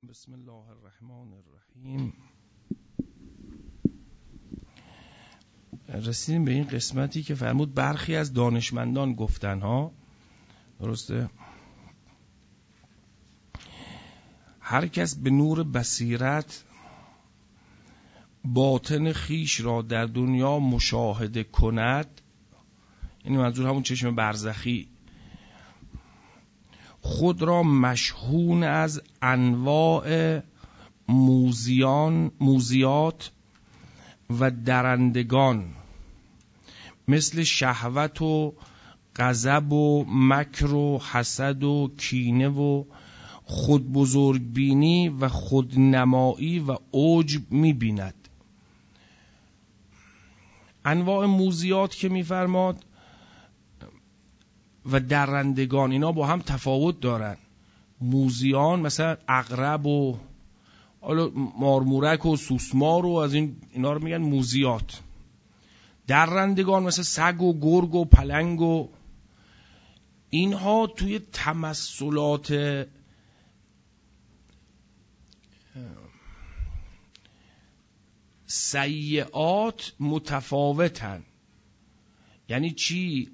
بسم الله الرحمن الرحیم. رسیدیم به این قسمتی که فرمود برخی از دانشمندان گفتن ها، درسته؟ هر کس به نور بصیرت باطن خیش را در دنیا مشاهده کند، این منظور همون چشم برزخی، خود را مشحون از انواع موذیات و درندگان مثل شهوت و غضب و مکر و حسد و کینه و خود بزرگبینی و خودنمایی و عجب می‌بیند. انواع موذیات که می‌فرماد و درندگان، اینا با هم تفاوت دارن. موذیان مثلا عقرب و مارمورک و سوسمار و از اینا رو میگن موذیات. درندگان مثل سگ و گرگ و پلنگ و اینها توی تمثلات سیئات متفاوتن. یعنی چی؟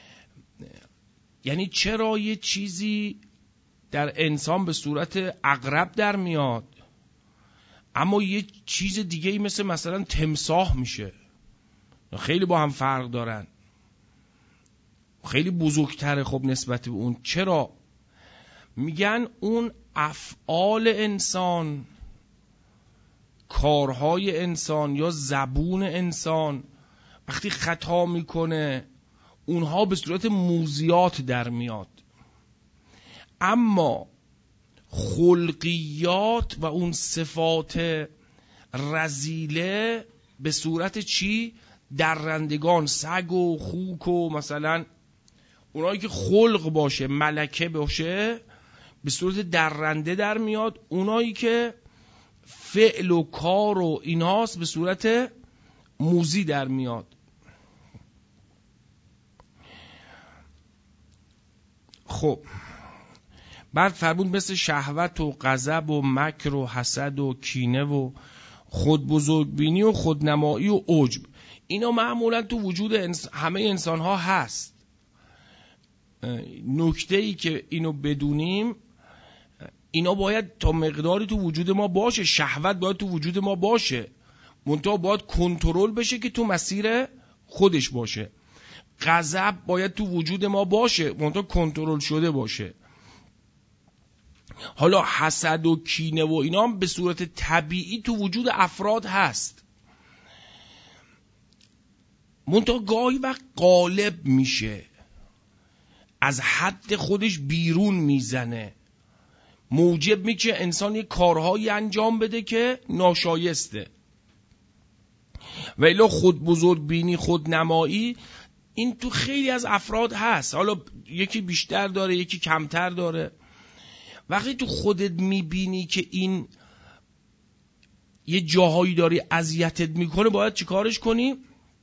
یعنی چرا یه چیزی در انسان به صورت عقرب در میاد اما یه چیز دیگه مثلا تمساح میشه؟ خیلی با هم فرق دارن، خیلی بزرگتره خب نسبت به اون. چرا؟ میگن اون افعال انسان، کارهای انسان یا زبون انسان وقتی خطا میکنه اونها به صورت موذیات در میاد، اما خلقیات و اون صفات رذیله به صورت چی؟ درندگان، سگ و خوک و مثلا اونایی که خلق باشه، ملکه باشه، به صورت درنده در میاد. اونایی که فعل و کار و اینهاست به صورت موذی در میاد. خب بعد فرمود مثل شهوت و غضب و مکر و حسد و کینه و خود بزرگبینی و خودنمایی و عجب، اینا معمولا تو وجود همه انسان ها هست. نکته ای که اینو بدونیم، اینا باید تا مقداری تو وجود ما باشه. شهوت باید تو وجود ما باشه، منتها باید کنترل بشه که تو مسیر خودش باشه. غضب باید تو وجود ما باشه، منتها کنترل شده باشه. حالا حسد و کینه و اینا هم به صورت طبیعی تو وجود افراد هست، منتها گاهی وقت غالب میشه، از حد خودش بیرون میزنه، موجب میشه انسان یک کارهایی انجام بده که ناشایسته. و الا خود بزرگبینی، خودنمایی، این تو خیلی از افراد هست. حالا یکی بیشتر داره، یکی کمتر داره. وقتی تو خودت میبینی که این یه جاهایی داری اذیتت میکنه، باید چی کارش کنی؟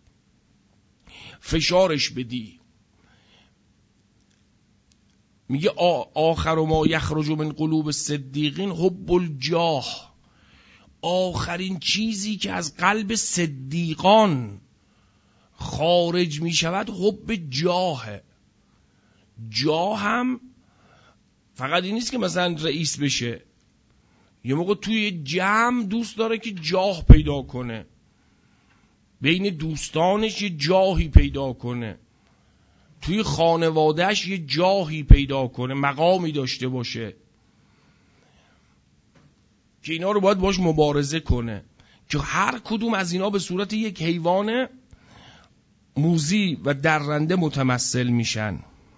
فشارش بدی. میگه آخر ما یخرج من قلوب الصدیقین حب الجاه. آخرین چیزی که از قلب صدیقان خارج میشود حب جاهه. جاه هم فقط این نیست که مثلا رئیس بشه، یه موقع توی جمع دوست داره که جاه پیدا کنه، بین دوستانش یه جاهی پیدا کنه، توی خانوادهش یه جاهی پیدا کنه، مقامی داشته باشه که اینا رو باید باش مبارزه کنه، که هر کدوم از اینا به صورت یک حیوان موذی و درنده متمثل میشن.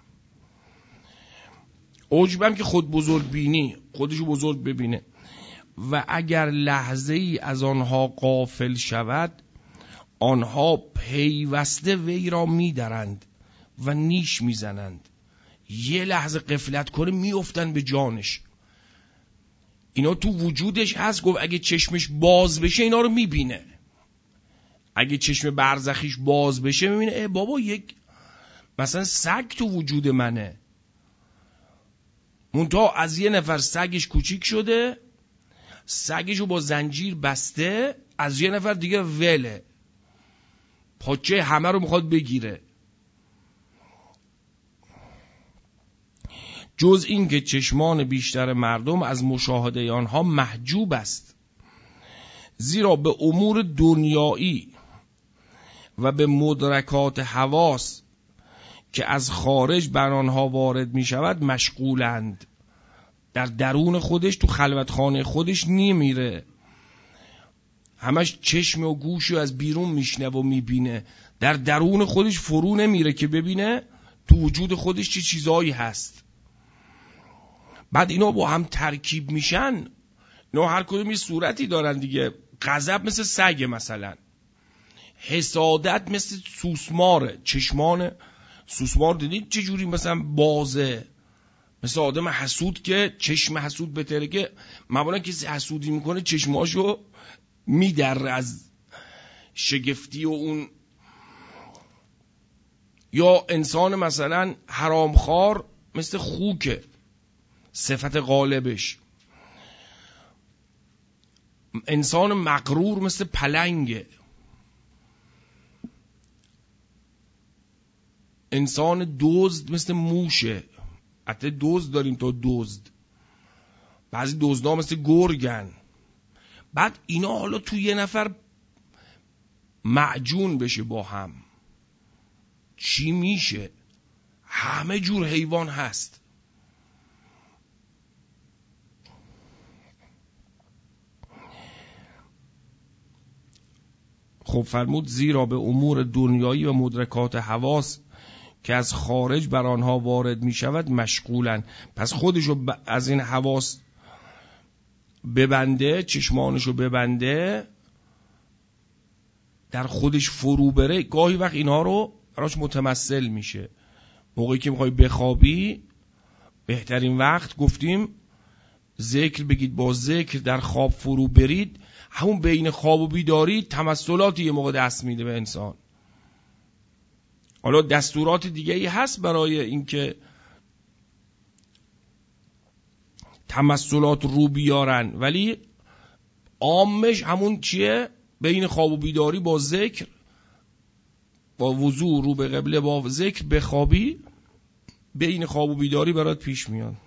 عجبم که خود بزرگ بینی، خودشو بزرگ ببینه. و اگر لحظه ای از آنها غافل شود، آنها پیوسته وی را میدرند و نیش میزنند. یه لحظه غفلت کنه میافتن به جانش. اینا تو وجودش هست. گفت اگه چشمش باز بشه اینا رو میبینه. اگه چشم برزخیش باز بشه میبینه بابا یک مثلا سگ تو وجود منه، منتها از یه نفر سگش کوچیک شده سگشو با زنجیر بسته، از یه نفر دیگه وله، پاچه همه رو میخواد بگیره. جز این که چشمان بیشتر مردم از مشاهده آنها محجوب است، زیرا به امور دنیایی و به مدرکات حواس که از خارج بر آنها وارد می شود مشغولند. در درون خودش، تو خلوتخانه خودش نمیره، همش چشم و گوش از بیرون میشنه و میبینه، در درون خودش فرو نمیره که ببینه تو وجود خودش چه چیزایی هست. بعد اینا با هم ترکیب میشن، اینا هر کدوم یه صورتی دارن دیگه. غضب مثل سگ مثلا، حسادت مثل سوسماره، چشمان سوسمار دیدید چه جوری مثلا بازه، مثل آدم حسود که چشم حسود بتره که معمولا کسی حسودی میکنه چشماشو میدره از شگفتی و اون. یا انسان مثلا حرامخوار مثل خوکه، صفت غالبش. انسان مغرور مثل پلنگه. انسان دزد مثل موشه. حتی دزد داریم تا دزد، بعضی دزدها مثل گرگن. بعد اینا حالا تو یه نفر معجون بشه با هم، چی میشه؟ همه جور حیوان هست. خب فرمود زیرا به امور دنیایی و مدرکات حواس که از خارج بر آنها وارد می شود مشغولن. پس خودشو از این حواس ببنده، چشمانشو ببنده، در خودش فرو بره، گاهی وقت اینا رو براش متمثل میشه. موقعی که میخوای بخوابی بهترین وقت گفتیم ذکر بگید، با ذکر در خواب فرو برید. همون بین خواب و بیداری تمثلاتی یه موقع دست میده به انسان. حالا دستورات دیگه ای هست برای اینکه تمثلات رو بیارن، ولی عامش همون چیه؟ بین خواب و بیداری با ذکر، با وضو رو به قبله، با ذکر بخوابی، بین خواب و بیداری برات پیش میاد.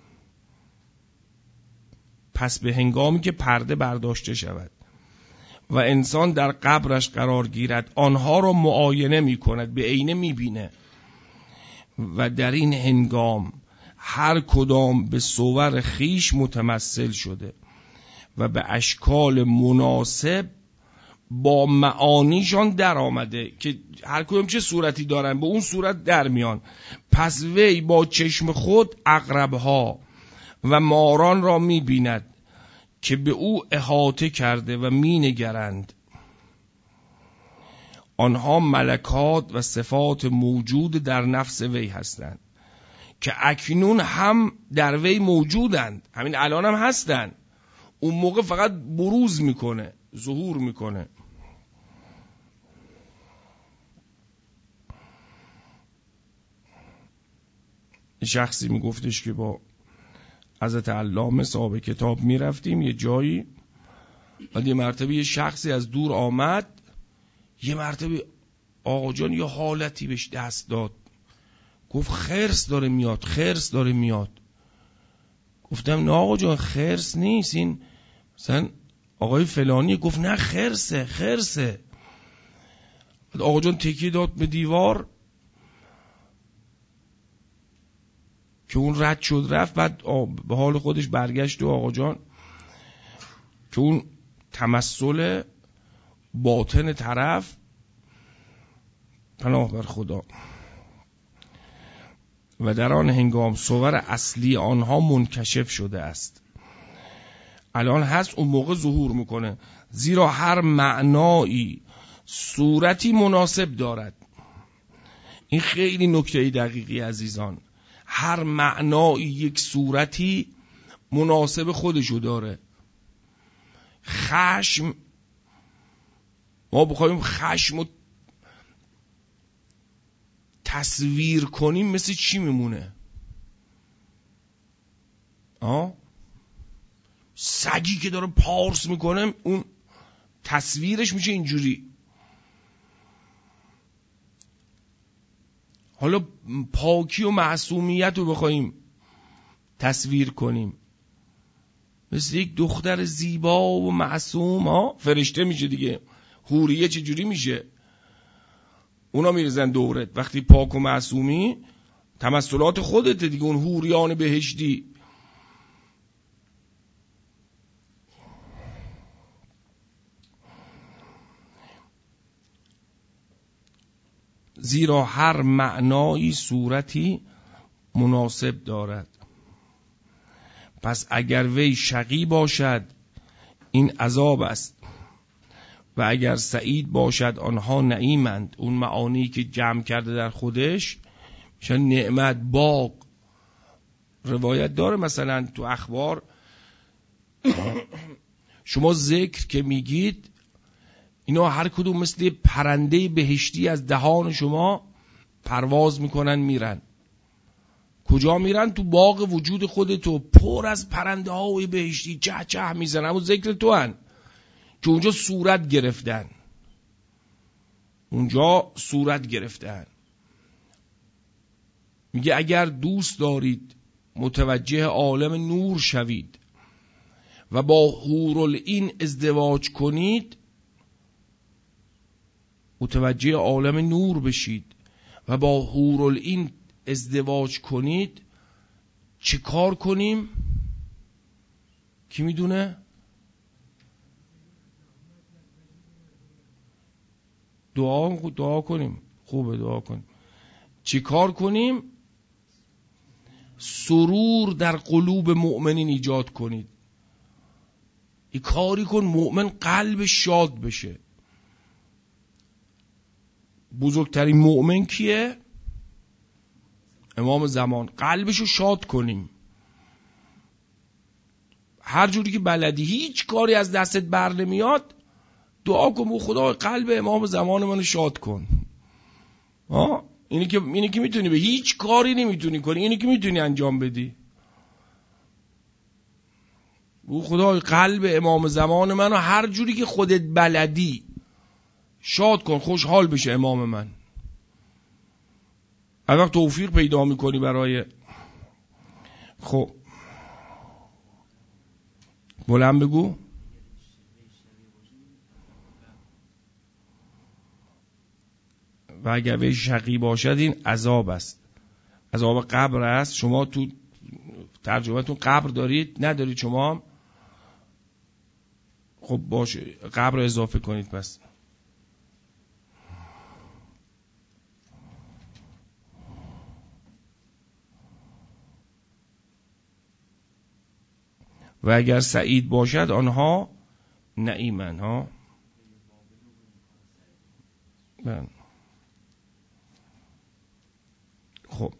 پس به هنگامی که پرده برداشته شود و انسان در قبرش قرار گیرد، آنها را معاینه می کند، به عینه می بینه و در این هنگام هر کدام به صور خیش متمثل شده و به اشکال مناسب با معانیشان در آمده، که هر کدام چه صورتی دارن به اون صورت در میان. پس وی با چشم خود عقربها و ماران را می بیند که به او احاطه کرده و می نگرند. آنها ملکات و صفات موجود در نفس وی هستند که اکنون هم در وی موجودند، همین الان هم هستند. اون موقع فقط بروز میکنه، ظهور میکنه. شخصی میگفتش که با حضرت علامه صاحب کتاب میرفتیم یه جایی، بعد یه مرتبه یه شخصی از دور آمد، یه مرتبه آقا جان یه حالتی بهش دست داد، گفت خرس داره میاد، خرس داره میاد. گفتم نه آقا جان خرس نیست، این مثلا آقای فلانی. گفت نه خرسه، خرسه. بعد آقا جان تکیه داد به دیوار که اون رد شد رفت. بعد به حال خودش برگشت و آقا جان که اون تمثل باطن طرف، پناه بر خدا، و در آن هنگام صور اصلی آنها منکشف شده است. الان هست، اون موقع ظهور میکنه. زیرا هر معنایی صورتی مناسب دارد. این خیلی نکته دقیقی عزیزان. هر معنایی یک صورتی مناسب خودشو داره. خشم، ما بخوایم خشم رو تصویر کنیم مثل چی میمونه؟ سگی که داره پارس میکنه اون تصویرش میشه اینجوری. حالا پاکی و معصومیت رو بخوایم تصویر کنیم مثل یک دختر زیبا و معصوم، فرشته میشه دیگه. حوریه چجوری میشه؟ اونا میرزن دورت. وقتی پاک و معصومی تمثلات خودت دیگه، اون حوریان بهشتی. زیرا هر معنایی صورتی مناسب دارد. پس اگر وی شقی باشد این عذاب است و اگر سعید باشد آنها نعیمند. اون معانی که جمع کرده در خودش میشه نعمت، باغ. روایت داره مثلا تو اخبار شما ذکر که میگید اینا هر کدوم مثل پرنده بهشتی از دهان شما پرواز میکنن میرن. کجا میرن؟ تو باغ وجود خودتو پر از پرنده های بهشتی چه چه میزنن. اما ذکر تو هن که اونجا صورت گرفتن، اونجا صورت گرفتن. میگه اگر دوست دارید متوجه عالم نور شوید و با حورالعین ازدواج کنید، متوجه عالم نور بشید و با حورالعین ازدواج کنید، چه کار کنیم؟ کی میدونه؟ دعا کنیم. خوبه دعا کنیم. چه کار کنیم؟ سرور در قلوب مؤمنین ایجاد کنید. این کاری کن مؤمن قلب شاد بشه. بزرگترین مؤمن کیه؟ امام زمان. قلبشو شاد کنیم. هر جوری که بلدی، هیچ کاری از دستت بر نمیاد، دعا کن بگو خدا قلب امام زمان منو شاد کن. اینی که میتونی، به هیچ کاری نمیتونی کنی، اینی که میتونی انجام بدی. بگو خدا قلب امام زمان منو هر جوری که خودت بلدی شاد کن، خوشحال بشه امام من. هر وقت توفیق پیدا میکنی برای خب بلند بگو. و اگر وی شقی باشد این عذاب است، عذاب قبر است. شما تو ترجمهتون قبر دارید؟ ندارید شما؟ خب باشه قبر رو اضافه کنید. پس و اگر سعید باشد آنها نعیمن ها. خب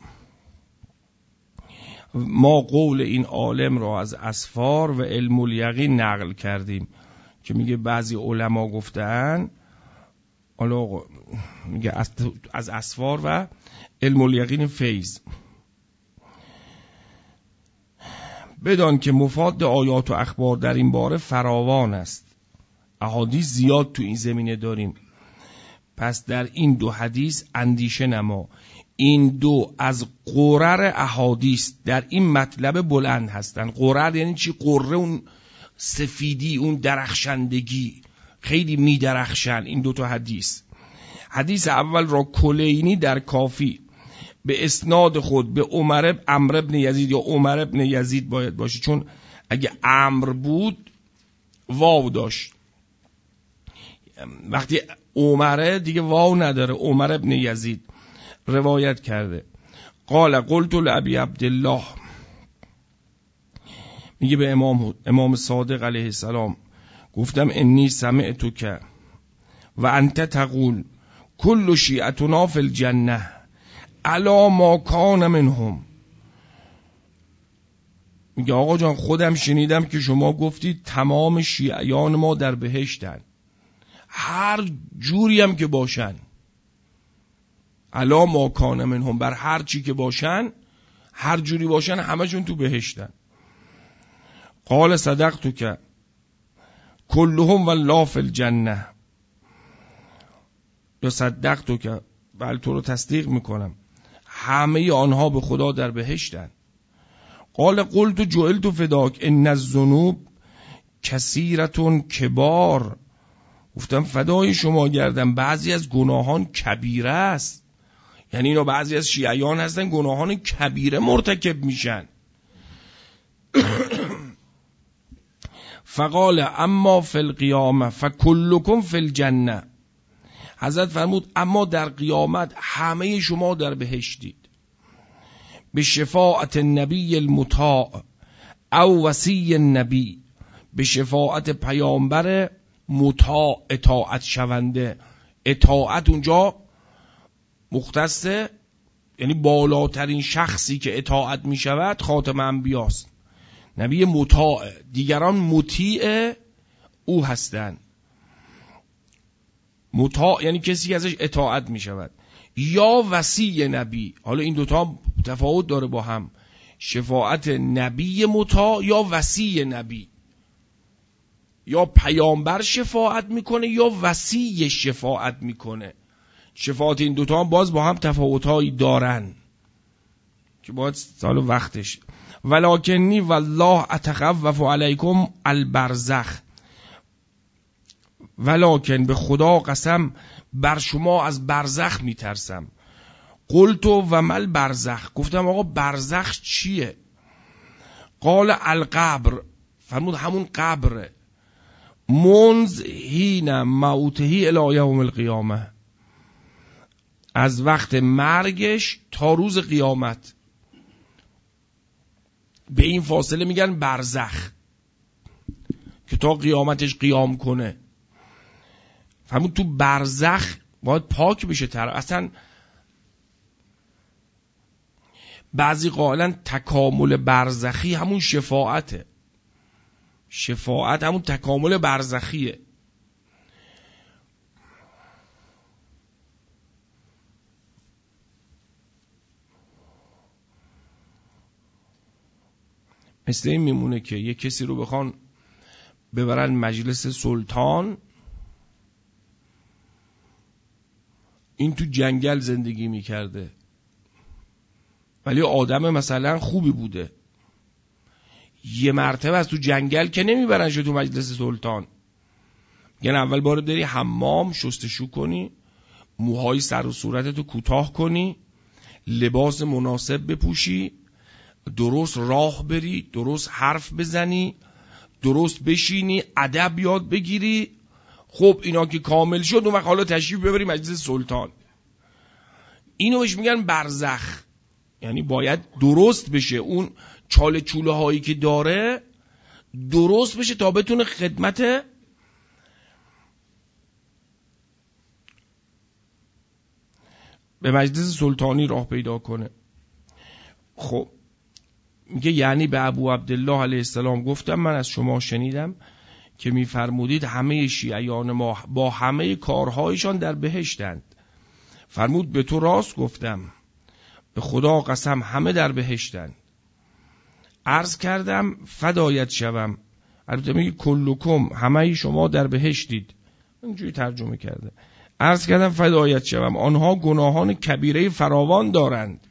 ما قول این عالم را از اسفار و علم الیقین نقل کردیم که میگه بعضی علما گفتن، حالا میگه از اسفار و علم الیقین فیض. بدان که مفاد آیات و اخبار در این باره فراوان است، احادیث زیاد تو این زمینه داریم. پس در این دو حدیث اندیشه نما. این دو از قرر احادیث در این مطلب بلند هستن. قرر یعنی چی؟ قره اون سفیدی، اون درخشندگی، خیلی می درخشن این دو تا حدیث. حدیث اول را کلینی در کافی به اسناد خود به عمر ابن یزید یا عمر ابن یزید باید باشه، چون اگه عمرو بود واو داشت. وقتی عمره دیگه واو نداره. عمر ابن یزید روایت کرده. قال قلت لابی عبدالله، میگه به امام صادق علیه السلام گفتم انی سمعتک و انت تقول کل شیعتنا فی الجنه الا ما کان منهم. میگه آقا جان خودم شنیدم که شما گفتید تمام شیعیان ما در بهشتن، هر جوری هم که باشن. الا ما کان منهم، بر هر چی که باشن، هر جوری باشن همشون تو بهشتن. قال صدقتک کلهم والله فی الجنه، یا صدقتک، بله تو رو تصدیق میکنم، همه آنها به خدا در بهشتن. قال قلت جعلت فداک ان الذنوب کثیرة کبار، گفتم فدای شما گردم بعضی از گناهان کبیره است. یعنی اینا بعضی از شیعیان هستن گناهان کبیره مرتکب میشن. فقال اما فی القیامه فکلکم فی الجنه، حضرت فرمود اما در قیامت همه شما در بهشتید. به شفاعت النبی المطاع او وصی النبی، به شفاعت پیامبر مطاع اطاعت شونده. اطاعت اونجا مختص یعنی بالاترین شخصی که اطاعت می شود خاتم انبیاست، نبی مطاع، دیگران مطیع او هستند. مطاع یعنی کسی ازش اطاعت می شود. یا وصی نبی، حالا این دوتا تفاوت داره با هم، شفاعت نبی مطاع یا وصی نبی، یا پیامبر شفاعت میکنه یا وصی شفاعت میکنه. شفاعت این دوتا هم باز با هم تفاوتایی دارن که باید سال وقتش. ولکنی والله اتخوف علیکم البرزخ، ولکن به خدا قسم بر شما از برزخ میترسم. قلت و مل برزخ، گفتم آقا برزخ چیه؟ قال القبر، فرمود همون قبره. منذ حین موتهی الی یوم القیامه، از وقت مرگش تا روز قیامت، به این فاصله میگن برزخ که تا قیامتش قیام کنه. فرمود تو برزخ باید پاک بشه اصلا بعضی قائلن تکامل برزخی همون شفاعته، شفاعت همون تکامل برزخیه. مثل این میمونه که یک کسی رو بخوان ببرن مجلس سلطان، این تو جنگل زندگی میکرده ولی آدم مثلا خوبی بوده، یه مرتبه از تو جنگل که نمیبرن شو تو مجلس سلطان، یعنی اول بار داری حمام شستشو کنی، موهای سر و صورتتو کوتاه کنی، لباس مناسب بپوشی، درست راه بری، درست حرف بزنی، درست بشینی، ادب یاد بگیری. خب اینا که کامل شد اون وقت حالا تشریف ببری مجلس سلطان. اینو بهش میگن برزخ، یعنی باید درست بشه، اون چاله چوله هایی که داره درست بشه تا بتونه خدمت به مجلس سلطانی راه پیدا کنه. خب میگه یعنی به ابو عبدالله علیه السلام گفتم من از شما شنیدم که میفرمودید همه شیعیان ما با همه کارهایشان در بهشتند. فرمود به تو راست گفتم، به خدا قسم همه در بهشتند. عرض کردم فدایت شوم، البته میگه کلکم همه شما در بهشتید، اینجوری ترجمه کرده. عرض کردم فدایت شوم آنها گناهان کبیره فراوان دارند.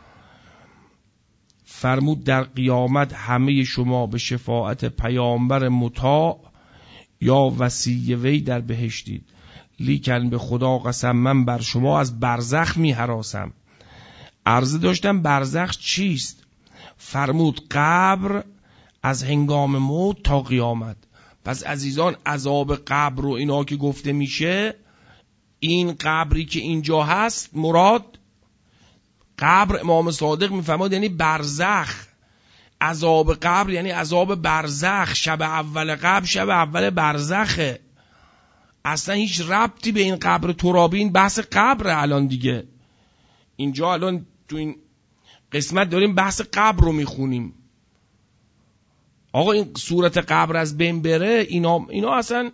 فرمود در قیامت همه شما به شفاعت پیامبر مطاع یا وصی وی در بهشتید، لیکن به خدا قسم من بر شما از برزخ می هراسم. عرضه داشتم برزخ چیست؟ فرمود قبر از هنگام موت تا قیامت. پس عزیزان عذاب قبر و اینا که گفته میشه، این قبری که اینجا هست مراد قبر امام صادق میفرماد یعنی برزخ. عذاب قبر یعنی عذاب برزخ، شب اول قبر شب اول برزخه، اصلا هیچ ربطی به این قبر ترابی، این بحث قبر الان دیگه. اینجا الان تو این قسمت داریم بحث قبر رو میخونیم. آقا این صورت قبر از بین بره، اینا اصلا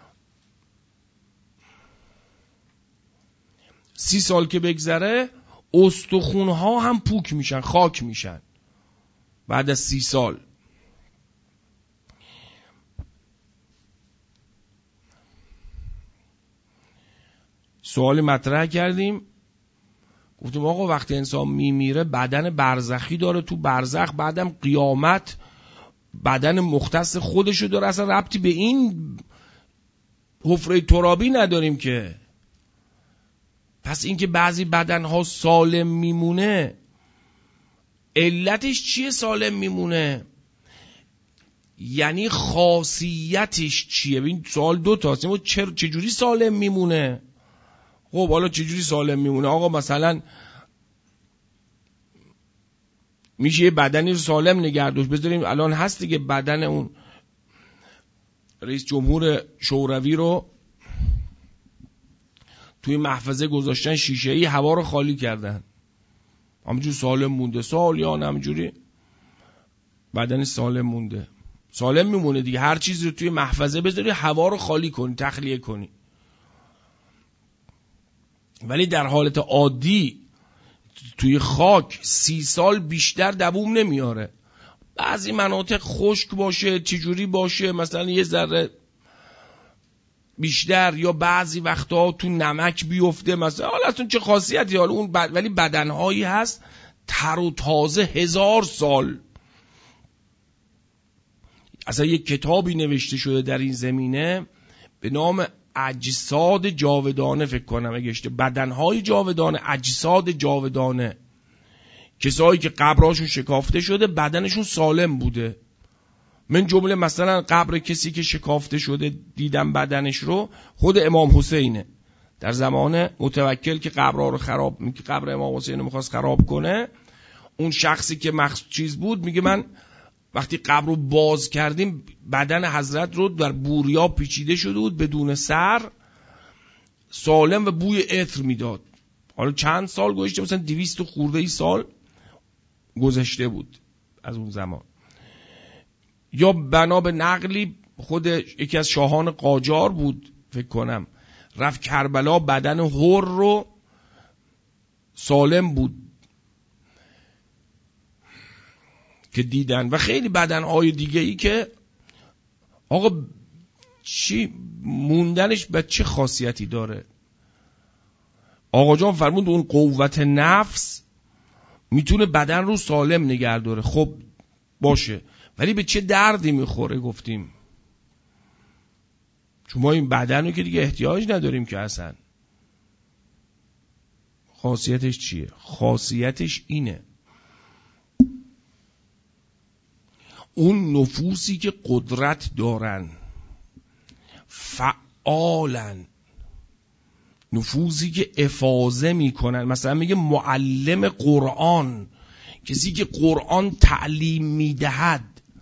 30 سال که بگذره استخونها هم پوک میشن، خاک میشن بعد از 30 سال. سوال مطرح کردیم، گفتیم آقا وقتی انسان میمیره بدن برزخی داره، تو برزخ بعدم قیامت بدن مختص خودشو داره، اصلا ربطی به این حفره ترابی نداریم که. پس اینکه بعضی بدنها سالم میمونه علتش چیه سالم میمونه؟ یعنی خاصیتش چیه؟ این سوال دو تاست. چجوری سالم میمونه؟ خب حالا چجوری سالم میمونه؟ آقا مثلا میشه یه بدنی رو سالم نگه داشت. بذاریم الان هست دیگه، بدن اون رئیس جمهور شوروی رو توی محفظه گذاشتن شیشه‌ای، هوا رو خالی کردن، همینجور سالم مونده، سالیان همینجوری بدن سالم مونده. سالم میمونه دیگه، هر چیزی رو توی محفظه بذاری هوا رو خالی کنی، تخلیه کنی. ولی در حالت عادی توی خاک 30 سال بیشتر دووم نمیاره. بعضی مناطق خشک باشه، چجوری باشه، مثلا یه ذره بیشتر، یا بعضی وقتا تو نمک بیفته مثلا، حالا اصلا چه خاصیتی حالا اون ولی بدنهایی هست تر و تازه 1000 سال. اصلا یک کتابی نوشته شده در این زمینه به نام اجساد جاودانه، فکر کنم اگه بدنهای جاودانه، اجساد جاودانه. کسایی که قبرهاشون شکافته شده بدنشون سالم بوده. من جمله مثلا قبر کسی که شکافته شده دیدم بدنش رو، خود امام حسینه در زمان متوکل که قبرها رو که قبر امام حسین رو میخواست خراب کنه. اون شخصی که چیز بود میگه من وقتی قبر رو باز کردیم بدن حضرت رو در بوریا پیچیده شده بود بدون سر، سالم و بوی عطر میداد. حالا چند سال گذشته، مثلا 200 خورده ای سال گذشته بود از اون زمان. یا بنا به نقلی خود یکی از شاهان قاجار بود فکر کنم، رفت کربلا، بدن حر رو سالم بود که دیدن، و خیلی بدنهای دیگه ای که آقا چی موندنش به چه خاصیتی داره. آقا جان فرمود اون قوت نفس میتونه بدن رو سالم نگه داره. خب باشه، ولی به چه دردی میخوره؟ گفتیم چون ما این بدن رو که دیگه احتیاج نداریم که اصلا. خاصیتش چیه؟ خاصیتش اینه اون نفوسی که قدرت دارن، فعالن، نفوسی که افاضه میکنن. مثلا میگه معلم قرآن، کسی که قرآن تعلیم میدهد،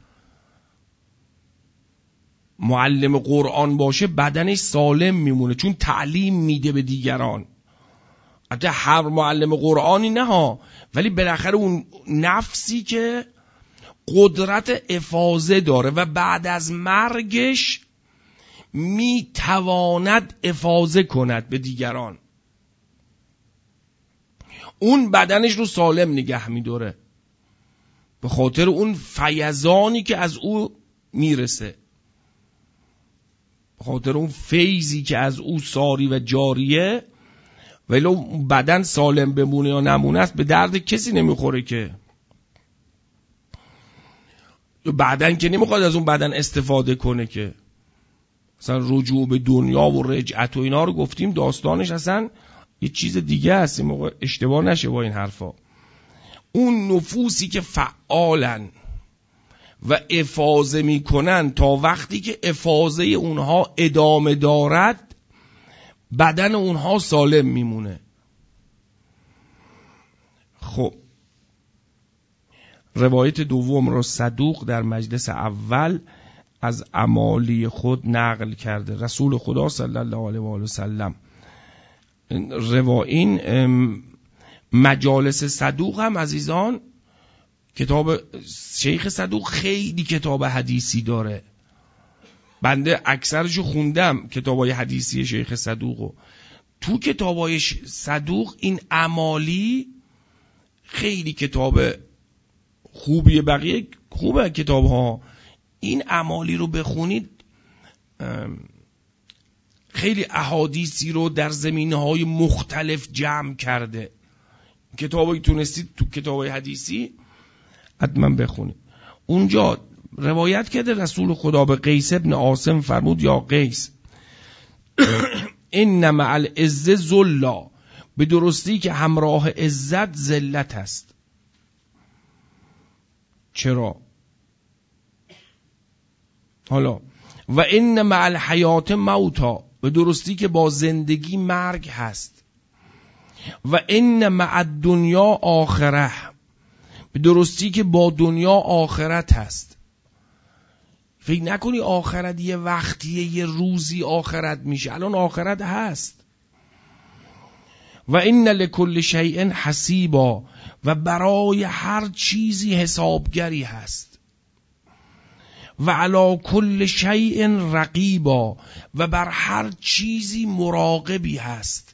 معلم قرآن باشه بدنش سالم میمونه چون تعلیم میده به دیگران. حتی هر معلم قرآنی نه ها، ولی بالاخره اون نفسی که قدرت افاضه داره و بعد از مرگش میتواند افاضه کند به دیگران، اون بدنش رو سالم نگه میداره به خاطر اون فیضانی که از او میرسه، به خاطر اون فیضی که از او ساری و جاریه. ولی بدن سالم بمونه یا نمونه است به درد کسی نمیخوره که. بدن که نمیخواد از اون بدن استفاده کنه که. مثلا رجوع به دنیا و رجعت و اینا رو گفتیم داستانش اصلا یه چیز دیگه است. این موقع اشتباه نشه با این حرفا. اون نفوسی که فعالن و افاضه میکنن تا وقتی که افاضه اونها ادامه دارد بدن اونها سالم میمونه. خب روایت دوم رو صدوق در مجلس اول از امالی خود نقل کرده رسول خدا صلی الله علیه و آله و سلم. این مجالس صدوق هم عزیزان، کتاب شیخ صدوق خیلی کتاب حدیثی داره. بنده اکثرشو خوندم کتابای حدیثی شیخ صدوقو. تو کتابای صدوق این امالی خیلی کتاب خوبیه، بقیه خوبه کتاب ها. این امالی رو بخونید خیلی احادیثی رو در زمینه‌های مختلف جمع کرده. کتابی تونستید تو کتابای حدیثی حتما بخونید. اونجا روایت کرده رسول خدا به قیس ابن عاصم فرمود یا قیس ان مع العز ذلا، به درستی که همراه عزت ذلت است. چرا؟ حالا و ان مع الحیات موتا، به درستی که با زندگی مرگ هست. و ان مع الدنیا آخره، به درستی که با دنیا آخرت هست. فکر نکنی آخرت یه وقتیه، یه روزی آخرت میشه، الان آخرت هست. و ان لکل شیء حسیبا، و برای هر چیزی حسابگری هست. و علی کل شیء رقیبا، و بر هر چیزی مراقبی هست.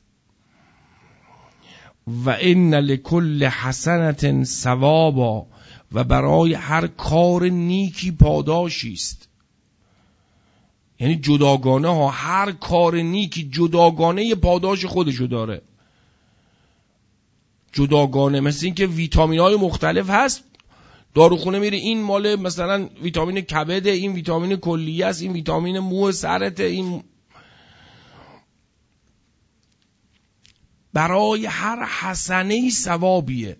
و ان لکل حسنة ثوابا، و برای هر کار نیکی پاداشی است. یعنی جداگانه ها، هر کار نیکی جداگانه یه پاداش خودشو داره، جداگانه. مثل این که ویتامین های مختلف هست، داروخونه میره این مال مثلا ویتامین کبده، این ویتامین کلیه است، این ویتامین مو سرت، این برای هر حسنه ثوابیه.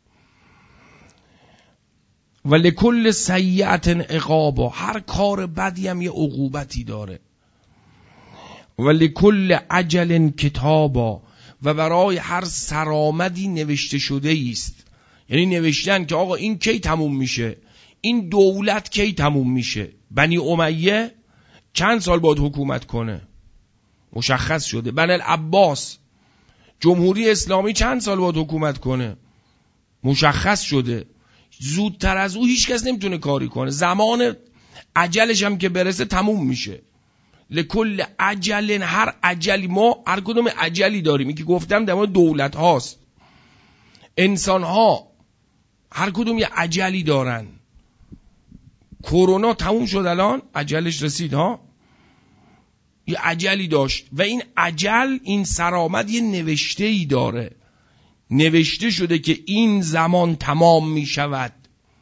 و لکل سیئة عقابا، هر کار بدی هم یه عقوبتی داره. و لکل اجل کتابا، و برای هر سرآمدی نوشته شده است. یعنی نوشتن که آقا این کی تموم میشه، این دولت کی تموم میشه. بنی امیه چند سال باید حکومت کنه، مشخص شده. بنی العباس جمهوری اسلامی چند سال باید حکومت کنه، مشخص شده. زودتر از او هیچ کس نمیتونه کاری کنه، زمان اجلش هم که برسه تموم میشه. لکل اجل، هر اجلی، ما هر کدوم اجلی داریم. این که گفتم در مورد دولت هاست، انسان ها هر کدوم یه اجلی دارن. کرونا تموم شد، الان اجلش رسید ها، یه اجلی داشت. و این اجل، این سرآمد یه نوشته ای داره، نوشته شده که این زمان تمام می شود.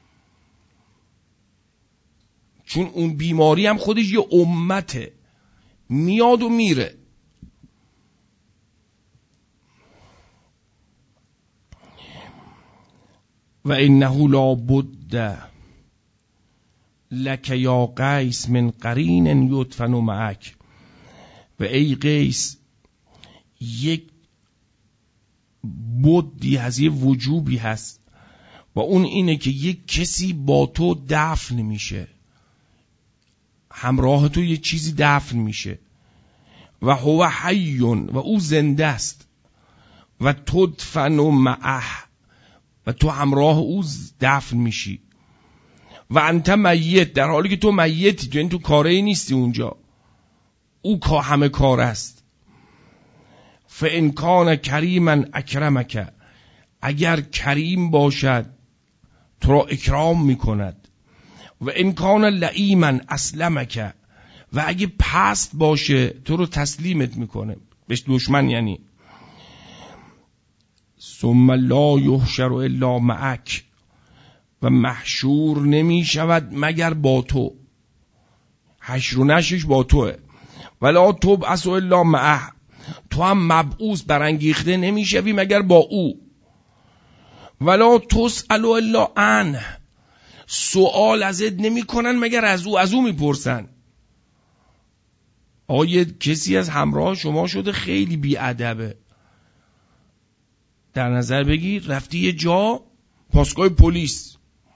چون اون بیماری هم خودش یه امته، میاد و میره. و انه لا بد لک یا قیس من قرین یدفن معک. و ای قیس، یک بدی هست، یه وجوبی هست، و اون اینه که یک کسی با تو دفن میشه، همراه تو یه چیزی دفن میشه. و هو حی، و او زنده است. و تدفن معه، و تو همراه او دفن میشی. و انت میت، در حالی که تو میتی، یعنی تو کاری نیستی اونجا، او که همه کار است. فان کان کریما اکرمک، اگر کریم باشد تو را اکرام میکند. و ان کان لئیما اسلمک، و اگه پست باشه تو رو تسلیمت میکنه بهش، دشمن یعنی. ثم لا یحشر الا معک، و محشور نمی شود مگر با تو، حشر و نشرش با توه. ولا تبعث الا معه، تو هم مبعوث برانگیخته نمی شوی مگر با او. ولا تسأل الا عنه، سوال ازت نمی کنن مگر از او میپرسن. آقا کسی از همراه شما شده خیلی بی‌ادبه، در نظر بگیر رفتی یه جا، پاسگاه پلیس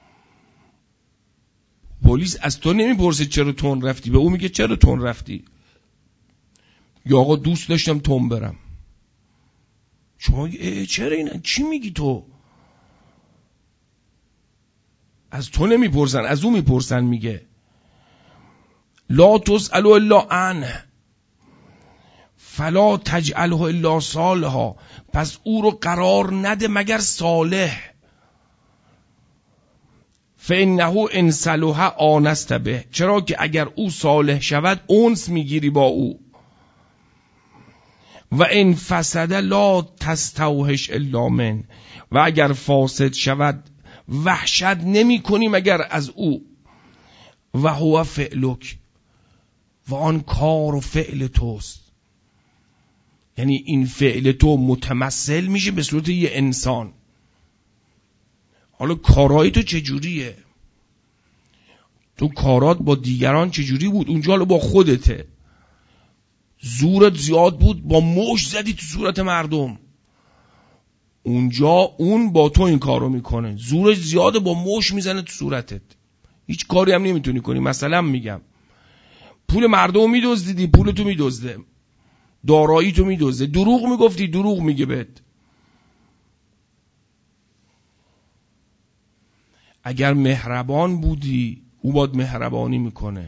از تو نمیپرسه چرا تون رفتی، به او میگه چرا تون رفتی. یا آقا دوست داشتم تون برم. شما چرا اینا چی میگی تو؟ از تو نمیپرسن، از او میپرسن. میگه لا تسأل الا عنه فلا تجعله الا صالحا، پس او رو قرار نده مگر صالح. فانه ان صلح آنست به، چرا که اگر او صالح شود انس میگیری با او. و ان فسد لا تستوحش الا من، و اگر فاسد شود وحشت نمی کنی مگر از او. و هو فعلک، و آن کار و فعل توست. یعنی این فعل تو متمثل میشه به صورت یه انسان. حالا کارهای تو چجوریه؟ تو کارات با دیگران چجوری بود؟ اونجا حالا با خودته. زورت زیاد بود، با مشت زدی تو صورت مردم. اونجا اون با تو این کارو میکنه، زورش زیاده، با مشت میزنه تو صورتت، هیچ کاری هم نمیتونی کنی. مثلا میگم پول مردم میدزدیدی، پول تو میدزده، دارایی تو میدزده، دروغ میگفتی، دروغ میگه بهت. اگر مهربان بودی او باید مهربانی میکنه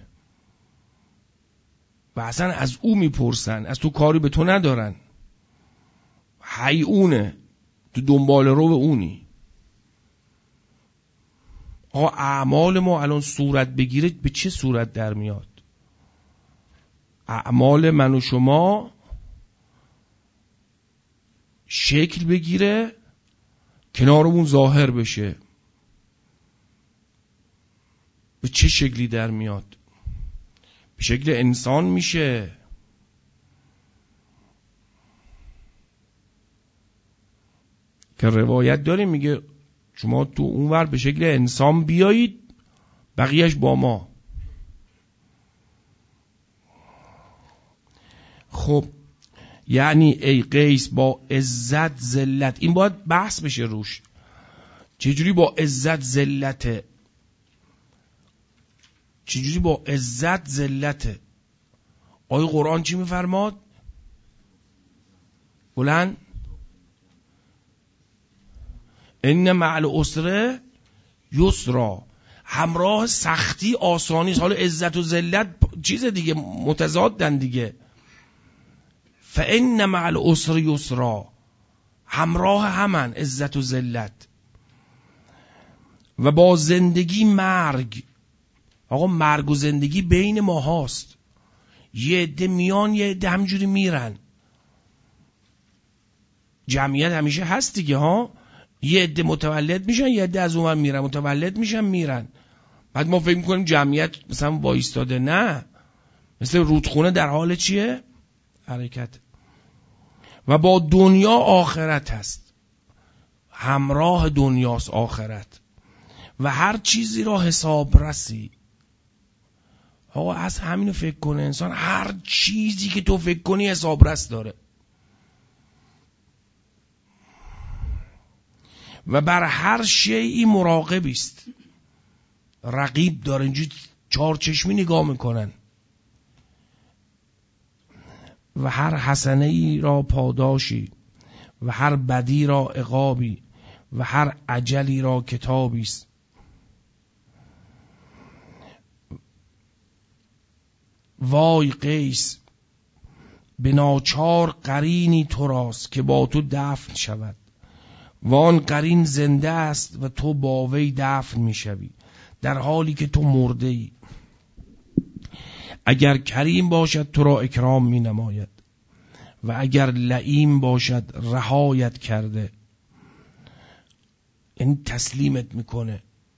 و اصلا از او میپرسن، از تو کاری به تو ندارن، هی اونه، تو دنبال رو به اونی. اعمال ما الان صورت بگیره به چه صورت در میاد؟ اعمال من و شما شکل بگیره، کنارمون ظاهر بشه، به چه شکلی در میاد؟ به شکل انسان میشه. که روایت داریم میگه شما تو اونور به شکل انسان بیایید، بقیهش با ما. خب یعنی ای قیس با عزت ذلت، این باید بحث بشه روش، چجوری با عزت ذلته، چجوری با عزت ذلته. آیه قرآن چی میفرماد؟ بلند ان مع العسر یسرا، همراه سختی آسانی. حالا عزت و ذلت چیز دیگه، متضادن دیگه. فان مع العسر یسرا، همراه همن عزت و ذلت. و با زندگی مرگ. آقا مرگ و زندگی بین ما هاست، یه عده میان یه عده همجوری میرن، جمعیت همیشه هست دیگه ها. یه عده متولد میشن، یه عده از اون میرن، متولد میشن میرن. بعد ما فکر میکنیم جمعیت مثلا وایستاده، نه، مثل رودخونه در حال چیه؟ حرکت. و با دنیا آخرت هست، همراه دنیاست آخرت. و هر چیزی را حساب رسی. آقا از همینو فکر کنه انسان، هر چیزی که تو فکر کنی حساب رس داره. و بر هر شیئی مراقب است، رقیب داره، اینجوری چهار چشمی نگاه میکنن. و هر حسنه ای را پاداشی، و هر بدی را عقابی، و هر اجلی را کتابی است. وای قیس، به ناچار قرینی تو راست که با تو دفن شود، و آن قرین زنده است و تو با وی دفن می شوی در حالی که تو مرده ای. اگر کریم باشد تو را اکرام می نماید، و اگر لئیم باشد رهایت کرده، یعنی تسلیمت میکنه.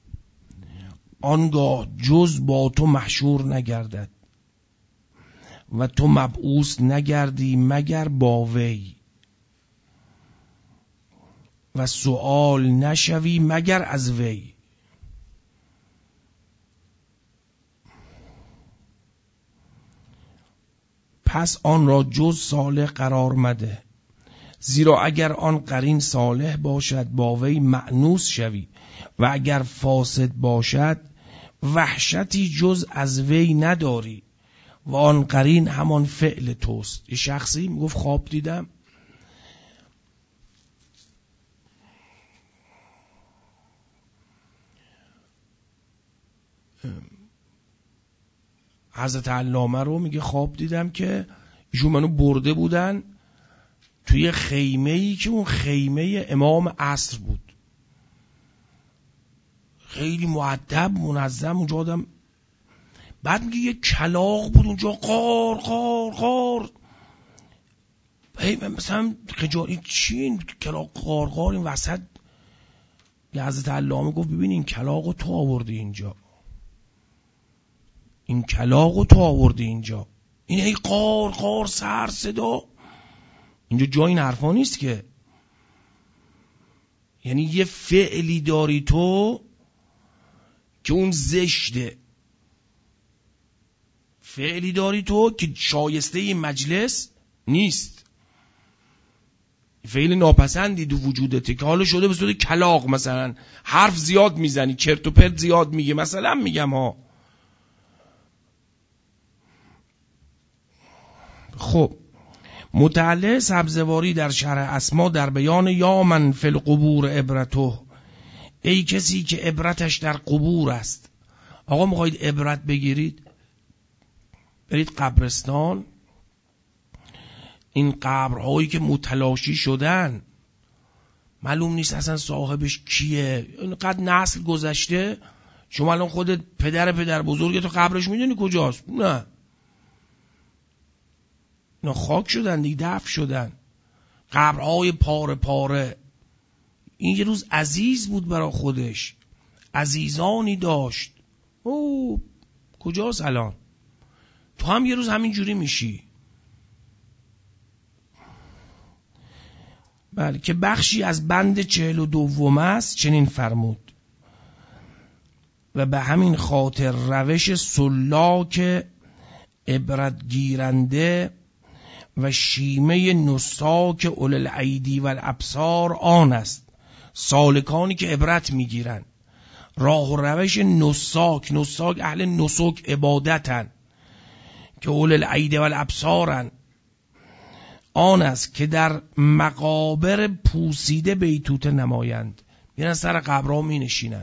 آنگاه جز با تو محشور نگردد و تو مبعوث نگردی مگر با وی، و سؤال نشوی مگر از وی. پس آن را جز صالح قرار مده، زیرا اگر آن قرین صالح باشد با وی مأنوس شوی، و اگر فاسد باشد وحشتی جز از وی نداری، و آن قرین همان فعل توست. یه شخصی میگفت خواب دیدم، حضرت علامه رو میگه خواب دیدم که ایشون منو برده بودن توی خیمه‌ای که اون خیمه امام عصر بود، خیلی مؤدب منظم اونجا آدم. بعد میگه یه کلاغ بود اونجا، قار قار قار، مثلا خجالت چی این کلاغ قارقار این وسط. حضرت علامه گفت ببین این کلاغو تو آوردی اینجا، این کلاغو تو آوردی اینجا، این هی قارقار سر صدا، اینجا جای این حرفا نیست که. یعنی یه فعلی داری تو که اون زشته، فعلی داری تو که شایسته این مجلس نیست، فعل ناپسندی دو وجودته که حالا شده به صورت کلاغ، مثلا حرف زیاد میزنی، چرت و پرت زیاد میگه، مثلا میگم ها. خب مطلع سبزواری در شرح اسما در بیان یا من فی القبور عبرته، ای کسی که عبرتش در قبور است. آقا میخواید عبرت بگیرید، برید قبرستان، این قبرهایی که متلاشی شدن معلوم نیست اصلا صاحبش کیه، اینقدر نسل گذشته، شما الان خودت پدر بزرگت تو قبرش میدونی کجاست؟ نه، اینا خاک شدن دیگه، دفن شدن. قبرهای پاره پاره. این یه روز عزیز بود برای خودش، عزیزانی داشت، او کجاست الان؟ تو هم یه روز همین جوری میشی. بله که بخشی از بند 42 است چنین فرمود: و به همین خاطر روش سلاک عبرت گیرنده و شیمه نساک اولي الایدی و الابصار آن است، سالکانی که عبرت میگیرن. راه و روش نساک اهل نسک عبادتن که اولي الایدی و الابصارن، آن است که در مقابر پوسیده بیتوته نمایند، میرن سر قبرها می نشینن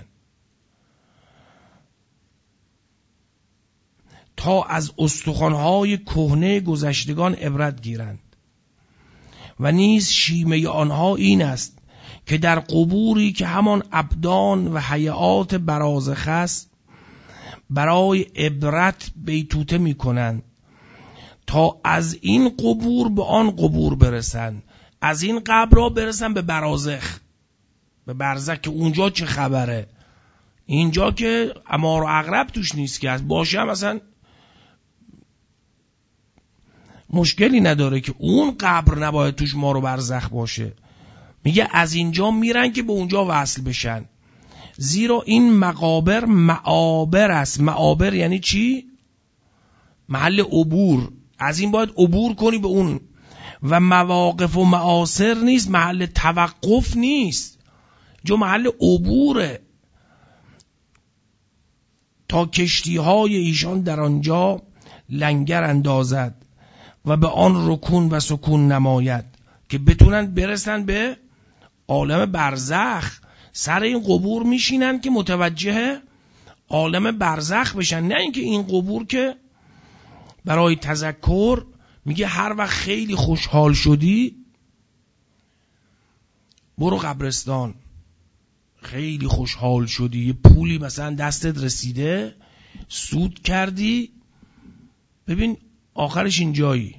تا از استخوان‌های کهنه گذشتگان عبرت گیرند. و نیز شیمه آنها این است که در قبوری که همان ابدان و حیات برازخ است برای عبرت بیتوته می کنند تا از این قبور به آن قبور برسن، از این قبرها برسن به برازخ، به برزخ، که اونجا چه خبره. اینجا که امار و عقرب توش نیست که، از باشه هم اصلا مشکلی نداره که اون قبر نباید توش مار و برزخ باشه. میگه از اینجا میرن که به اونجا وصل بشن، زیرا این مقابر معابر است. معابر یعنی چی؟ محل عبور، از این باید عبور کنی به اون. و مواقف و معاصر نیست، محل توقف نیست، جو محل عبوره، تا کشتی های ایشان در آنجا لنگر اندازد و به آن رکون و سکون نماید، که بتونن برسن به عالم برزخ. سر این قبور میشینن که متوجه عالم برزخ بشن، نه اینکه این قبور که برای تذکر. میگه هر وقت خیلی خوشحال شدی برو قبرستان، خیلی خوشحال شدی، یه پولی مثلا دستت رسیده، سود کردی، ببین آخرش اینجایی.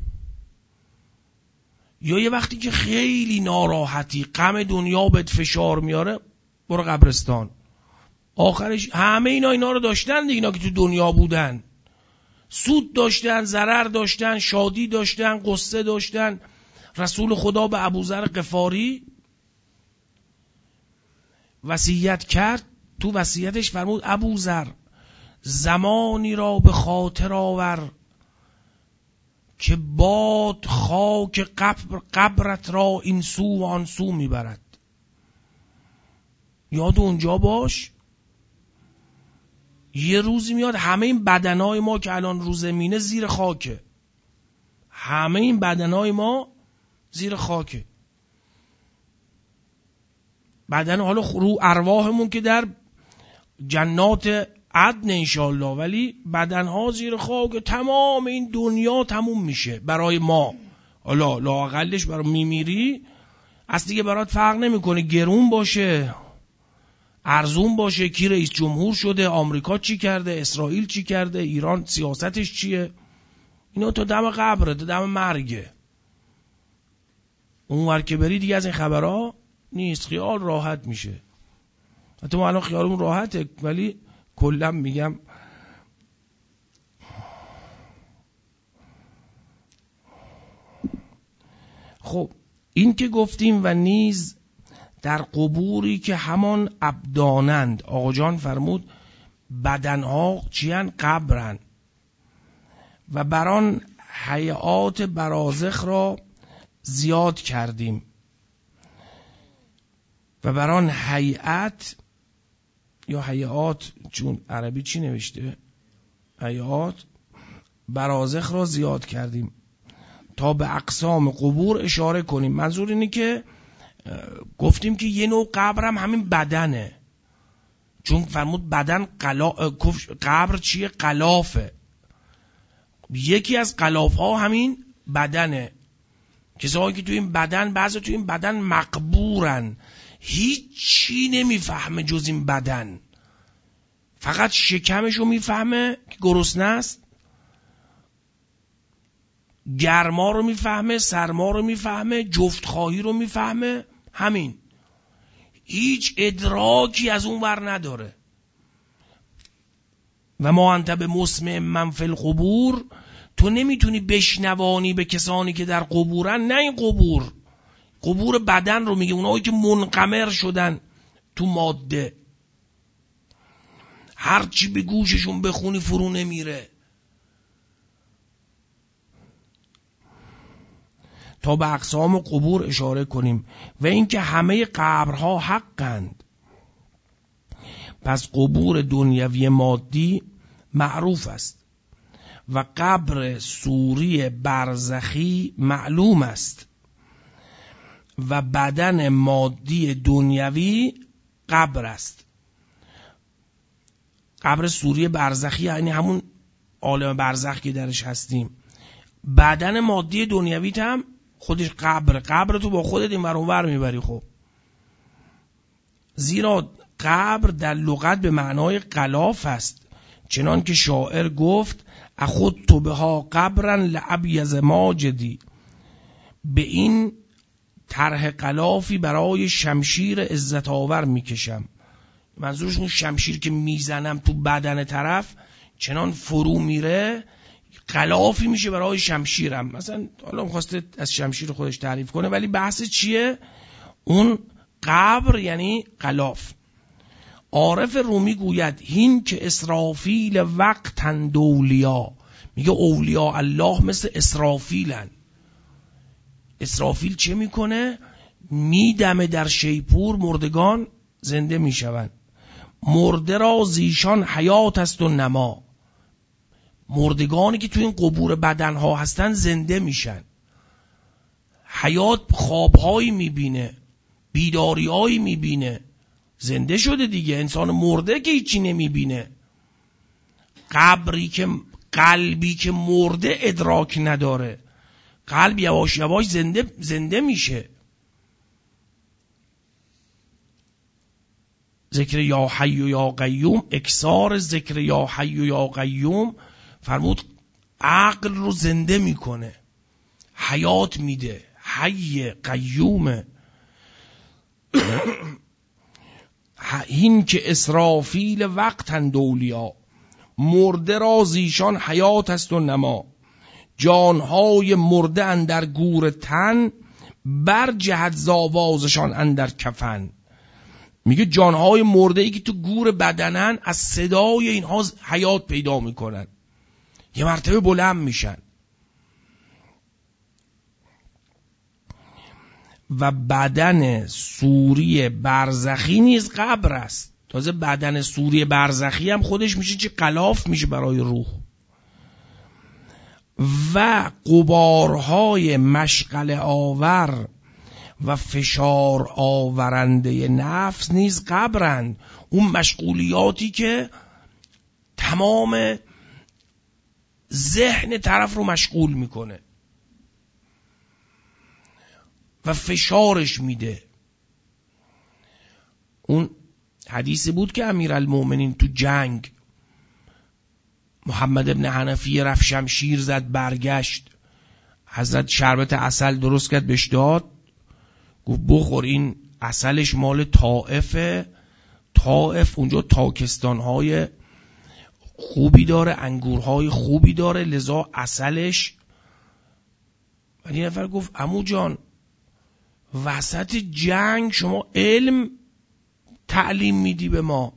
یا یه وقتی که خیلی ناراحتی، غم دنیا بهت فشار میاره، برو قبرستان، آخرش همه اینا رو داشتن دیگه، اینا که تو دنیا بودن، سود داشتن، ضرر داشتن، شادی داشتن، قصه داشتن. رسول خدا به ابوذر غفاری وصیت کرد، تو وصیتش فرمود ابوذر زمانی را به خاطر آور که باد خاک قبرت را این سو و آن سو میبرد. یاد اونجا باش، یه روزی میاد همه این بدنهای ما که الان رو زمینه زیر خاکه، همه این بدنهای ما زیر خاکه. بدن حالا رو ارواحمون که در جنات عدن انشالله، ولی بدنها زیر خاک، تمام این دنیا تموم میشه برای ما. حالا لااقلش برای میمیری اصلا دیگه برات فرق نمیکنه گرون باشه ارزون باشه، کی رئیس جمهور شده، آمریکا چی کرده، اسرائیل چی کرده، ایران سیاستش چیه، اینا تا دم قبره، تا دم مرگه. اونور که بری دیگه از این خبرها نیست، خیال راحت میشه. حتی ما الان خیالمون راحته، ولی کلا میگم خب این که گفتیم و نیز در قبوری که همان ابدانند، آقا جان فرمود بدنها چیان؟ قبرن. و بران حیات برازخ را زیاد کردیم. و بران حیات یا حیات، چون عربی چی نوشته؟ حیات برازخ را زیاد کردیم تا به اقسام قبور اشاره کنیم. منظور اینه که گفتیم که یه نوع قبر هم همین بدنه، چون فرمود بدن قبر چیه؟ غلافه. یکی از غلاف ها همین بدنه. کسایی که تو این بدن، بعضی تو این بدن مقبورن، هیچی نمیفهمه جز این بدن، فقط شکمشو میفهمه که گرسنه است، گرما رو میفهمه، سرما رو میفهمه، جفتخواهی رو میفهمه، همین، هیچ ادراکی از اون ور نداره. و ما انت به مسمع من فی القبور، تو نمیتونی بشنوانی به کسانی که در قبورن. نه این قبور بدن رو میگه، اونایی که منقمر شدن تو ماده، هرچی به گوششون بخونی فرو نمیره. تا به اقسام قبور اشاره کنیم. و اینکه همه قبرها حقند، پس قبور دنیوی مادی معروف است و قبر صوری برزخی معلوم است و بدن مادی دنیوی قبر است. قبر صوری برزخی یعنی همون عالم برزخ که درش هستیم. بدن مادی دنیوی هم خودش قبر تو با خودت این ور اون ور میبری. خب زیرا قبر در لغت به معنای غلاف است، چنان که شاعر گفت اخود تو بها قبرن لعبیز ماجدی، به این طرح غلافی برای شمشیر عزت آور میکشم. منظورش اون شمشیر که میزنم تو بدن طرف چنان فرو میره، غلافی میشه برای شمشیرم. مثلا حالا میخواسته از شمشیر خودش تعریف کنه، ولی بحث چیه؟ اون قبر یعنی غلاف. عارف رومی گوید هین که اسرافیل وقتند اولیا، میگه اولیاء الله مثل اسرافیلن. اسرافیل چه میکنه؟ میدمه در شیپور، مردگان زنده میشوند. مرده را زیشان حیات است و نما، مردگانی که تو این قبور بدنها هستن زنده میشن. حیات خوابهایی میبینه، بیداریهایی میبینه، زنده شده دیگه. انسان مرده که هیچی نمیبینه. قلبی که مرده ادراک نداره، قلب یواش یواش زنده میشه. ذکر یا حی و یا قیوم، اکثار ذکر یا حی و یا قیوم فرمود عقل رو زنده میکنه، حیات میده، حی قیومه. این که اسرافیل وقتند اولیا، مرده را زیشان حیات است و نما. جانهای مرده اندر گور تن، بر جهت زاوازشان اندر کفن. میگه جانهای مرده ای که تو گور بدنن، از صدای اینها حیات پیدا میکنن، یه مرتبه بلند میشن. و بدن صوری برزخی نیز قبر است. تازه بدن صوری برزخی هم خودش میشه چه غلاف میشه برای روح. و غبارهای مشغله آور و فشار آورنده نفس نیز قبرند. اون مشغولیاتی که تمام ذهن طرف رو مشغول میکنه و فشارش میده. اون حدیثی بود که امیرالمومنین تو جنگ محمد ابن حنفی رفت شمشیر زد، برگشت، حضرت شربت عسل درست کرد بهش داد، گفت بخور، این عسلش مال طائفه، طائف اونجا تاکستان‌های خوبی داره، انگورهای خوبی داره، لذا عسلش. ولی یه نفر گفت عمو جان وسط جنگ شما علم تعلیم میدی به ما.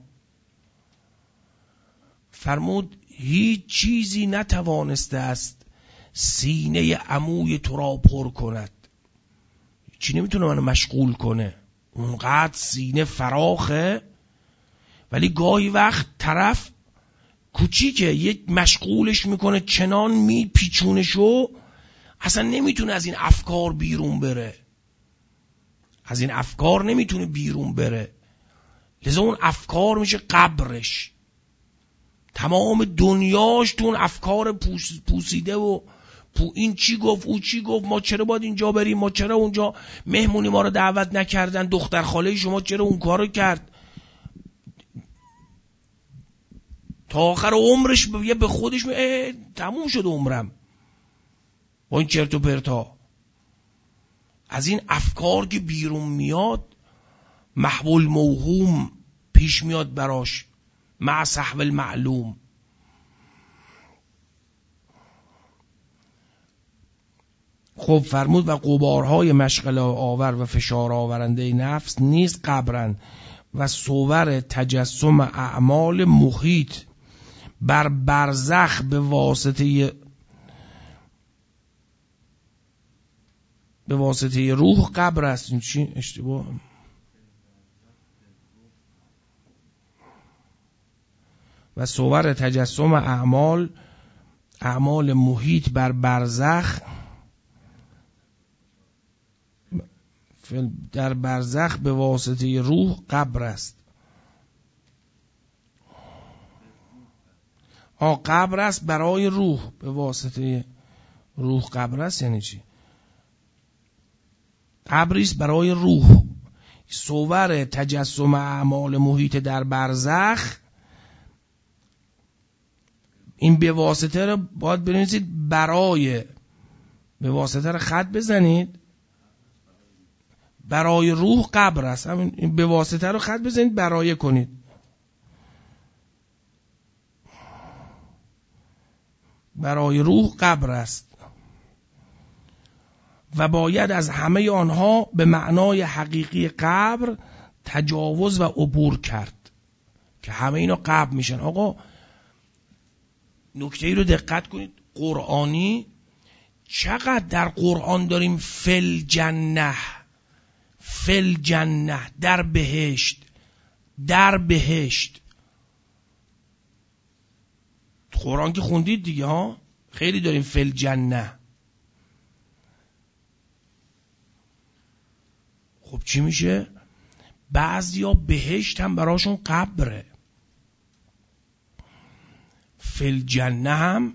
فرمود هیچ چیزی نتوانسته است سینه عموی تو را پر کند، چی نمیتونه منو مشغول کنه، اونقدر سینه فراخه. ولی گاهی وقت طرف کوچیکه یک مشغولش میکنه، چنان میپیچونشو اصلا نمیتونه از این افکار بیرون بره، از این افکار نمیتونه بیرون بره. لذا اون افکار میشه قبرش، تمام دنیاش تو اون افکار پوسیده و این چی گفت او چی گفت، ما چرا باید اینجا بریم، ما چرا اونجا مهمونی ما رو دعوت نکردن، دختر خاله شما چرا اون کارو کرد. تا آخر عمرش به خودش تموم شد عمرم با این چرت و پرتا. از این افکار که بیرون میاد محول موهوم پیش میاد براش مع صحو المعلوم. خب فرمود و غبارهای مشغله آور و فشار آورنده نفس نیز قبرن و صور تجسم اعمال محیط بر برزخ به واسطه روح قبر است. این چی اشتباه؟ و صور تجسم اعمال محیط بر برزخ در برزخ به واسطه روح قبر است. قبر است برای روح، به واسطه روح قبر است یعنی چی؟ قبری است برای روح. صور تجسم اعمال محیط در برزخ، این به واسطه رو باید بنویسید برای، به واسطه رو خط بزنید، برای روح قبر است. همین به واسطه رو خط بزنید، برای کنید. برای روح قبر است و باید از همه آنها به معنای حقیقی قبر تجاوز و عبور کرد که همه اینا قبر میشن. آقا نکته ای رو دقت کنید، قرآنی چقدر در قرآن داریم فل جنه، فل جنه، در بهشت، در بهشت. قرآن که خوندید دیگه ها، خیلی داریم فل جنه. خب چی میشه؟ بعضیا بهشت هم براشون قبره، فل جنه هم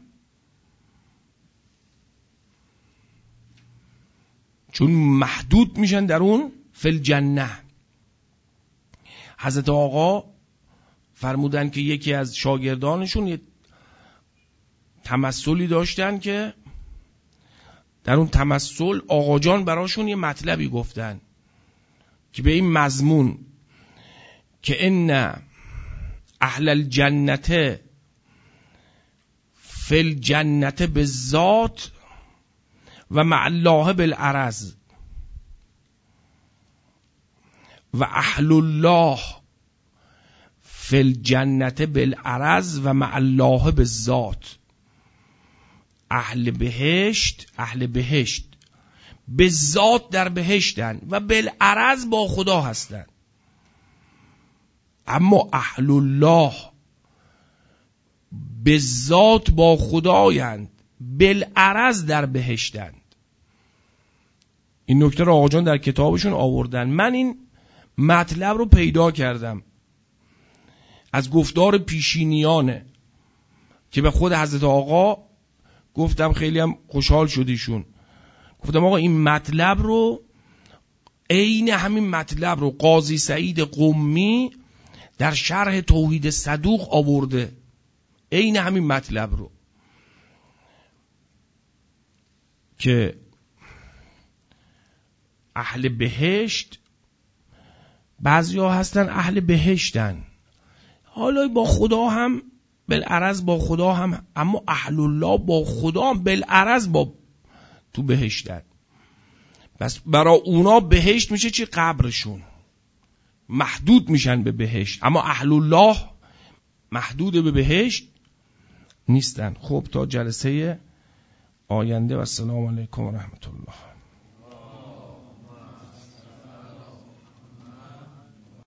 چون محدود میشن در اون فل جنه. حضرت آقا فرمودن که یکی از شاگردانشون یه تمثلی داشتن که در اون تمثل آقا جان براشون یه مطلبی گفتن که به این مضمون که ان اهل الجنت فی الجنت بالذات و مع الله بالعرض و اهل الله فی الجنت بالعرض و مع الله بالذات. اهل بهشت به ذات در بهشتن و بالعرض با خدا هستن، اما اهل الله به ذات با خدایند، بالعرض در بهشتند. این نکته رو آقا جان در کتابشون آوردن. من این مطلب رو پیدا کردم از گفتار پیشینیانه که به خود حضرت آقا گفتم، خیلی هم خوشحال شدیشون. گفتم آقا این مطلب رو، عین همین مطلب رو قاضی سعید قمی در شرح توحید صدوق آورده، عین همین مطلب رو که اهل بهشت، بعضیا هستن اهل بهشتن، حالا با خدا هم بالعرض با خدا هم، اما اهل الله با خدا هم بالعرض با تو بهشتن. بس برای اونا بهشت میشه چی؟ قبرشون، محدود میشن به بهشت، اما اهل الله محدود به بهشت نیستن. خب تا جلسه آینده و السلام علیکم و رحمت الله.